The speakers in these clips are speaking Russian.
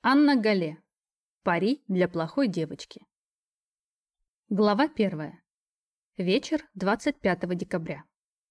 Анна Галле. Пари для плохой девочки. Глава 1. Вечер 25 декабря.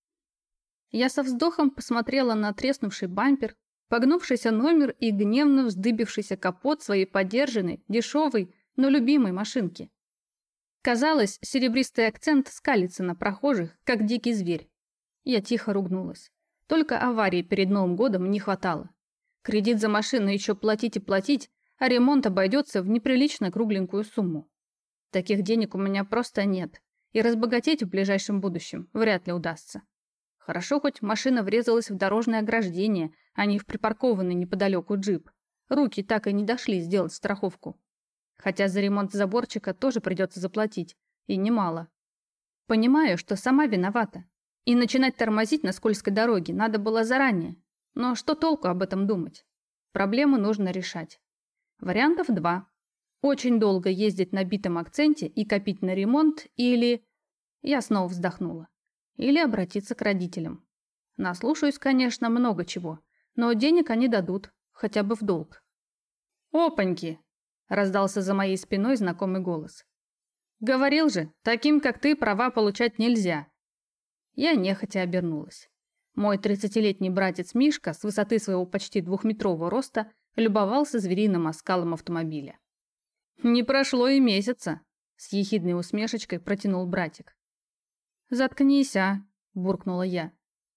Я со вздохом посмотрела на треснувший бампер, погнувшийся номер и гневно вздыбившийся капот своей подержанной, дешевой, но любимой машинки. Казалось, серебристый акцент скалится на прохожих, как дикий зверь. Я тихо ругнулась. Только аварии перед Новым годом не хватало. Кредит за машину еще платить и платить, а ремонт обойдется в неприлично кругленькую сумму. Таких денег у меня просто нет, и разбогатеть в ближайшем будущем вряд ли удастся. Хорошо, хоть машина врезалась в дорожное ограждение, а не в припаркованный неподалеку джип. Руки так и не дошли сделать страховку. Хотя за ремонт заборчика тоже придется заплатить, и немало. Понимаю, что сама виновата, и начинать тормозить на скользкой дороге надо было заранее. Но что толку об этом думать? Проблему нужно решать. Вариантов 2. Очень долго ездить на битом акценте и копить на ремонт, или... Я снова вздохнула. Или обратиться к родителям. Наслушаюсь, конечно, много чего, но денег они дадут, хотя бы в долг. «Опаньки!» – раздался за моей спиной знакомый голос. «Говорил же, таким, как ты, права получать нельзя». Я нехотя обернулась. Мой 30-летний братец Мишка с высоты своего почти 2-метрового роста любовался звериным оскалом автомобиля. «Не прошло и месяца», – с ехидной усмешечкой протянул братик. «Заткнись, а», – буркнула я.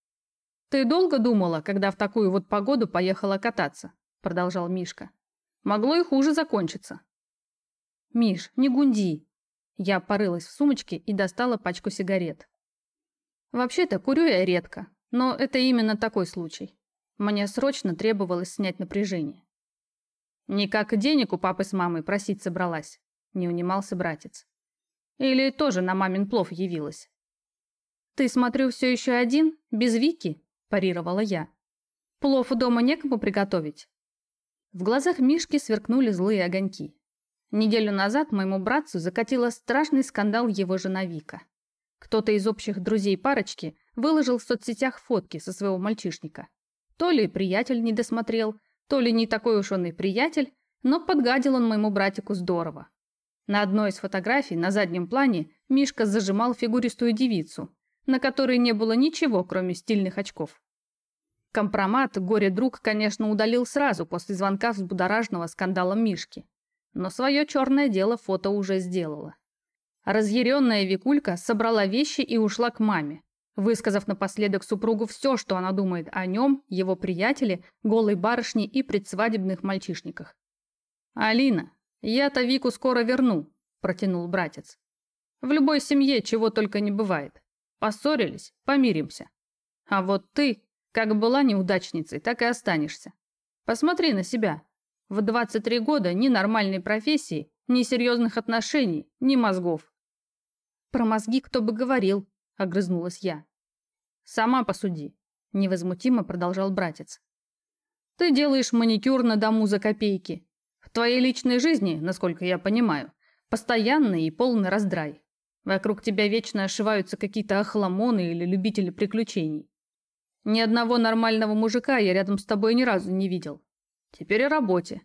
«Ты долго думала, когда в такую вот погоду поехала кататься?» – продолжал Мишка. «Могло и хуже закончиться». «Миш, не гунди». Я порылась в сумочке и достала пачку сигарет. «Вообще-то курю я редко. Но это именно такой случай. Мне срочно требовалось снять напряжение. «Никак денег у папы с мамой просить собралась», – не унимался братец. «Или тоже на мамин плов явилась?» «Ты, смотрю, все еще один, без Вики?» – парировала я. «Плов у дома некому приготовить?» В глазах Мишки сверкнули злые огоньки. Неделю назад моему братцу закатила страшный скандал его жена Вика. Кто-то из общих друзей парочки выложил в соцсетях фотки со своего мальчишника. То ли приятель не досмотрел, то ли не такой уж он и приятель, но подгадил он моему братику здорово. На одной из фотографий на заднем плане Мишка зажимал фигуристую девицу, на которой не было ничего, кроме стильных очков. Компромат горе-друг, конечно, удалил сразу после звонка взбудораженного скандалом Мишки. Но свое черное дело фото уже сделало. Разъяренная Викулька собрала вещи и ушла к маме, высказав напоследок супругу все, что она думает о нем, его приятеле, голой барышне и предсвадебных мальчишниках. «Алина, я-то Вику скоро верну», – протянул братец. «В любой семье чего только не бывает. Поссорились, помиримся. А вот ты, как была неудачницей, так и останешься. Посмотри на себя. В 23 года ни нормальной профессии, ни серьезных отношений, ни мозгов». «Про мозги кто бы говорил», – огрызнулась я. «Сама посуди», – невозмутимо продолжал братец. «Ты делаешь маникюр на дому за копейки. В твоей личной жизни, насколько я понимаю, постоянный и полный раздрай. Вокруг тебя вечно ошиваются какие-то охламоны или любители приключений. Ни одного нормального мужика я рядом с тобой ни разу не видел. Теперь о работе.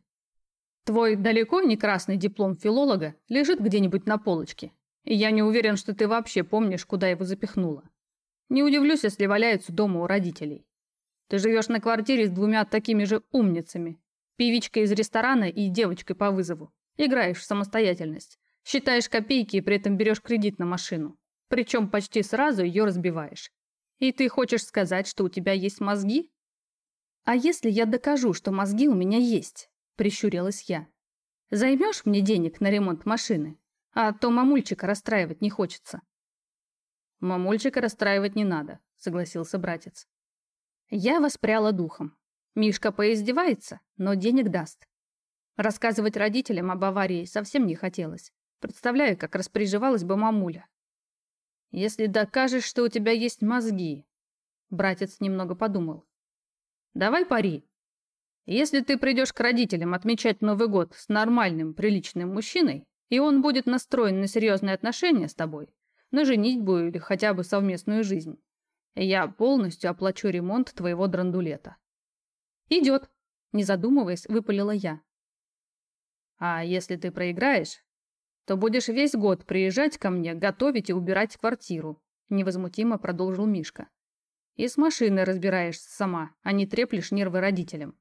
Твой далеко не красный диплом филолога лежит где-нибудь на полочке. И я не уверен, что ты вообще помнишь, куда его запихнула. Не удивлюсь, если валяются дома у родителей. Ты живешь на квартире с 2 такими же умницами. Певичкой из ресторана и девочкой по вызову. Играешь в самостоятельность. Считаешь копейки и при этом берешь кредит на машину. Причем почти сразу ее разбиваешь. И ты хочешь сказать, что у тебя есть мозги? А если я докажу, что мозги у меня есть? Прищурилась я. Займешь мне денег на ремонт машины? А то мамульчика расстраивать не хочется. Мамульчика расстраивать не надо, согласился братец. Я воспряла духом. Мишка поиздевается, но денег даст. Рассказывать родителям об аварии совсем не хотелось. Представляю, как распереживалась бы мамуля. Если докажешь, что у тебя есть мозги. Братец немного подумал. Давай пари. Если ты придешь к родителям отмечать Новый год с нормальным, приличным мужчиной, и он будет настроен на серьезные отношения с тобой, на женитьбу или хотя бы совместную жизнь, я полностью оплачу ремонт твоего драндулета». «Идет», – не задумываясь, выпалила я. А если ты проиграешь, то будешь весь год приезжать ко мне, готовить и убирать квартиру», — невозмутимо продолжил Мишка. «И с машиной разбираешься сама, а не треплешь нервы родителям».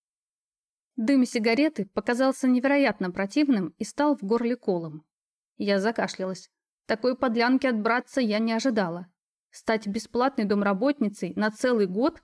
Дым сигареты показался невероятно противным и стал в горле колом. Я закашлялась. Такой подлянки от братца я не ожидала. Стать бесплатной домработницей на целый год?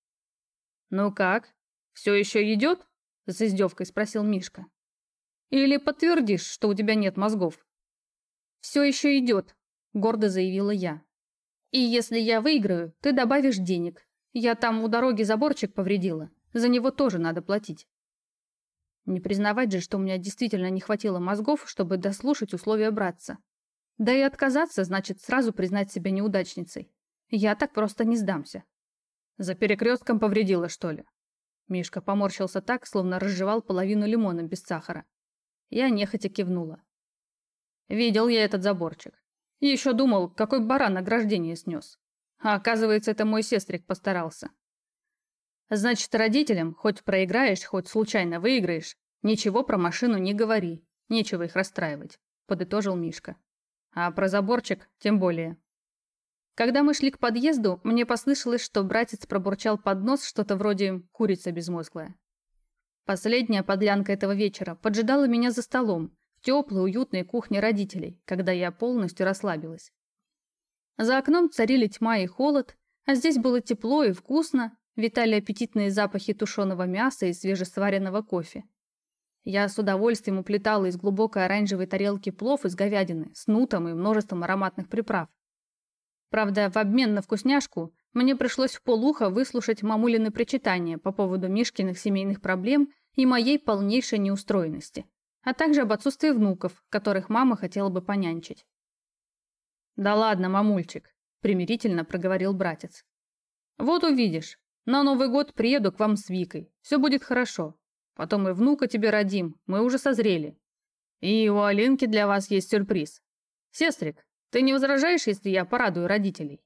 «Ну как, все еще идет?» — с издевкой спросил Мишка. «Или подтвердишь, что у тебя нет мозгов?» «Все еще идет», — гордо заявила я. «И если я выиграю, ты добавишь денег. Я там у дороги заборчик повредила. За него тоже надо платить». Не признавать же, что у меня действительно не хватило мозгов, чтобы дослушать условия братца. Да и отказаться значит сразу признать себя неудачницей. Я так просто не сдамся. «За перекрестком повредила, что ли?» Мишка поморщился так, словно разжевал половину лимона без сахара. Я нехотя кивнула. Видел я этот заборчик. Еще думал, какой баран ограждение снес. А оказывается, это мой сестрик постарался. Значит, родителям, хоть проиграешь, хоть случайно выиграешь, ничего про машину не говори. Нечего их расстраивать, подытожил Мишка. А про заборчик тем более. Когда мы шли к подъезду, мне послышалось, что братец пробурчал под нос что-то вроде «курица безмозглая». Последняя подлянка этого вечера поджидала меня за столом, в теплой, уютной кухне родителей, когда я полностью расслабилась. За окном царили тьма и холод, а здесь было тепло и вкусно, витали аппетитные запахи тушеного мяса и свежесваренного кофе. Я с удовольствием уплетала из глубокой оранжевой тарелки плов из говядины с нутом и множеством ароматных приправ. Правда, в обмен на вкусняшку мне пришлось вполуха выслушать мамулины причитания по поводу Мишкиных семейных проблем и моей полнейшей неустроенности, а также об отсутствии внуков, которых мама хотела бы понянчить. «Да ладно, мамульчик», — примирительно проговорил братец. «Вот увидишь, на Новый год приеду к вам с Викой, все будет хорошо. Потом и внука тебе родим, мы уже созрели. И у Алинки для вас есть сюрприз. Сестрик, ты не возражаешь, если я порадую родителей?»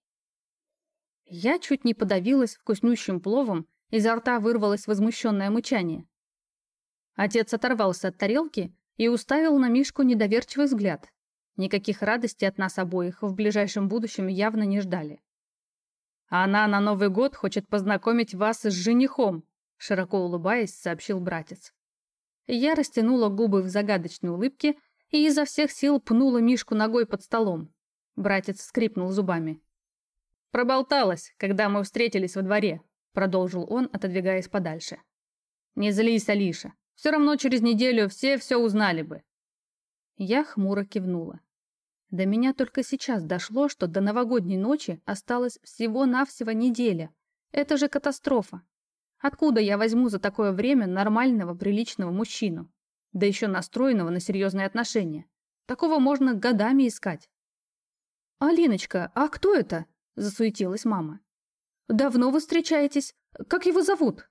Я чуть не подавилась вкуснющим пловом, изо рта вырвалось возмущенное мычание. Отец оторвался от тарелки и уставил на Мишку недоверчивый взгляд. Никаких радостей от нас обоих в ближайшем будущем явно не ждали. «Она на Новый год хочет познакомить вас с женихом», широко улыбаясь, сообщил братец. Я растянула губы в загадочной улыбке и изо всех сил пнула Мишку ногой под столом. Братец скрипнул зубами. «Проболталась, когда мы встретились во дворе», продолжил он, отодвигаясь подальше. «Не злись, Алиша. Все равно через неделю все узнали бы». Я хмуро кивнула. До меня только сейчас дошло, что до новогодней ночи осталось всего-навсего неделя. Это же катастрофа. Откуда я возьму за такое время нормального, приличного мужчину? Да еще настроенного на серьезные отношения. Такого можно годами искать. «Алиночка, а кто это?» – засуетилась мама. «Давно вы встречаетесь? Как его зовут?»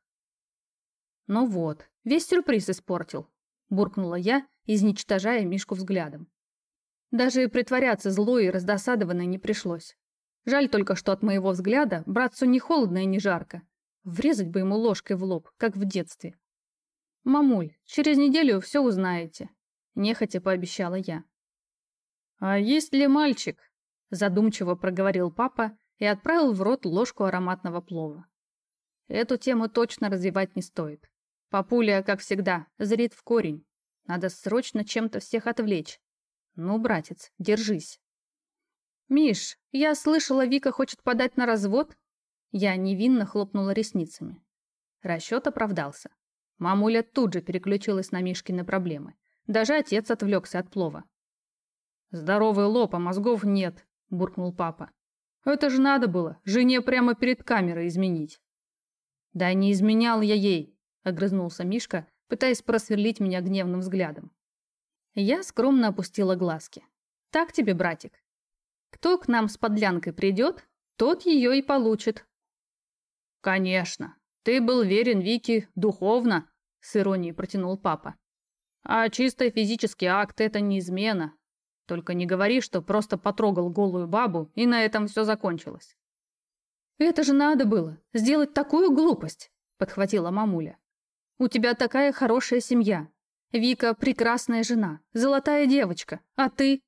«Ну вот, весь сюрприз испортил», – буркнула я, изничтожая Мишку взглядом. Даже притворяться злой и раздосадованной не пришлось. Жаль только, что от моего взгляда братцу не холодно и не жарко. Врезать бы ему ложкой в лоб, как в детстве. «Мамуль, через неделю все узнаете», – нехотя пообещала я. «А есть ли мальчик?» – задумчиво проговорил папа и отправил в рот ложку ароматного плова. Эту тему точно развивать не стоит. Папуля, как всегда, зрит в корень. Надо срочно чем-то всех отвлечь. Ну, братец, держись. «Миш, я слышала, Вика хочет подать на развод?» Я невинно хлопнула ресницами. Расчет оправдался. Мамуля тут же переключилась на Мишкины проблемы. Даже отец отвлекся от плова. «Здоровый лоб, а мозгов нет», – буркнул папа. «Это же надо было, жене прямо перед камерой изменить». «Да не изменял я ей», – огрызнулся Мишка, пытаясь просверлить меня гневным взглядом. Я скромно опустила глазки. «Так тебе, братик. Кто к нам с подлянкой придет, тот ее и получит». «Конечно. Ты был верен Вике духовно», – с иронией протянул папа. «А чисто физический акт – это не измена. Только не говори, что просто потрогал голую бабу, и на этом все закончилось». «Это же надо было, сделать такую глупость», – подхватила мамуля. «У тебя такая хорошая семья. Вика – прекрасная жена, золотая девочка, а ты?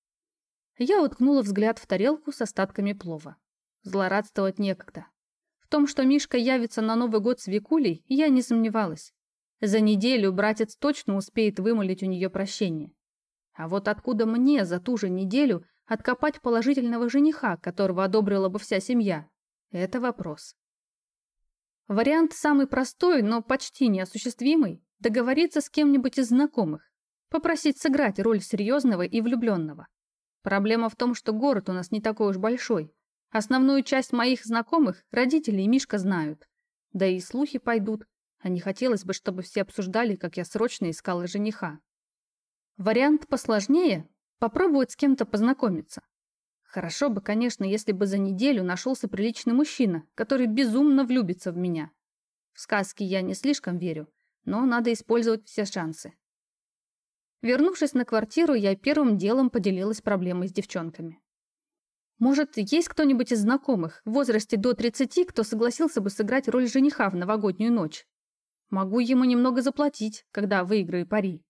Я уткнула взгляд в тарелку с остатками плова. Злорадствовать некогда. В том, что Мишка явится на Новый год с Викулей, я не сомневалась. За неделю братец точно успеет вымолить у нее прощение. А вот откуда мне за ту же неделю откопать положительного жениха, которого одобрила бы вся семья? Это вопрос. Вариант самый простой, но почти неосуществимый – договориться с кем-нибудь из знакомых, попросить сыграть роль серьезного и влюбленного. Проблема в том, что город у нас не такой уж большой. Основную часть моих знакомых родители и Мишка знают. Да и слухи пойдут, а не хотелось бы, чтобы все обсуждали, как я срочно искала жениха. Вариант посложнее – попробовать с кем-то познакомиться. Хорошо бы, конечно, если бы за неделю нашелся приличный мужчина, который безумно влюбится в меня. В сказки я не слишком верю, но надо использовать все шансы. Вернувшись на квартиру, я первым делом поделилась проблемой с девчонками. Может, есть кто-нибудь из знакомых в возрасте до 30, кто согласился бы сыграть роль жениха в новогоднюю ночь? Могу ему немного заплатить, когда выиграю пари.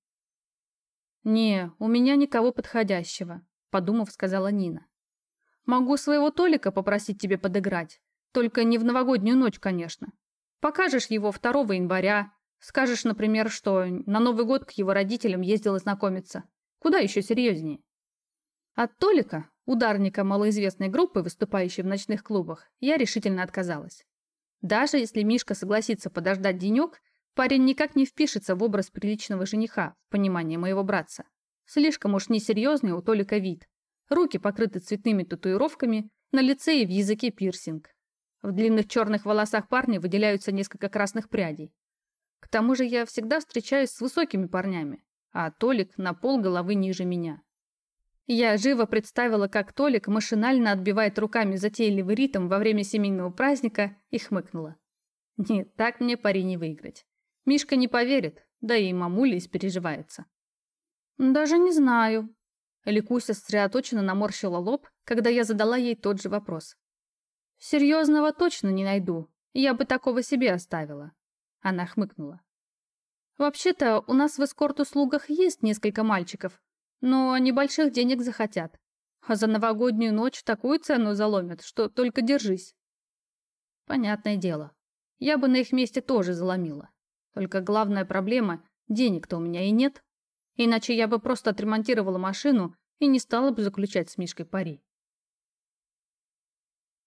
«Не, у меня никого подходящего», – подумав, сказала Нина. «Могу своего Толика попросить тебе подыграть, только не в новогоднюю ночь, конечно. Покажешь его 2 января, скажешь, например, что на Новый год к его родителям ездила знакомиться. Куда еще серьезнее?» От Толика, ударника малоизвестной группы, выступающей в ночных клубах, я решительно отказалась. Даже если Мишка согласится подождать денек, парень никак не впишется в образ приличного жениха, в понимании моего братца. Слишком уж несерьезный у Толика вид. Руки покрыты цветными татуировками, на лице и в языке пирсинг. В длинных черных волосах парня выделяются несколько красных прядей. К тому же я всегда встречаюсь с высокими парнями, а Толик на полголовы ниже меня. Я живо представила, как Толик машинально отбивает руками затейливый ритм во время семейного праздника и хмыкнула. Нет, так мне пари не выиграть. Мишка не поверит, да и мамуля испереживается. «Даже не знаю». Ликуся сосредоточенно наморщила лоб, когда я задала ей тот же вопрос. «Серьезного точно не найду. Я бы такого себе оставила». Она хмыкнула. «Вообще-то у нас в эскорт-услугах есть несколько мальчиков, но они больших денег захотят. А за новогоднюю ночь такую цену заломят, что только держись». Понятное дело. Я бы на их месте тоже заломила. Только главная проблема – денег-то у меня и нет. Иначе я бы просто отремонтировала машину и не стала бы заключать с Мишкой пари.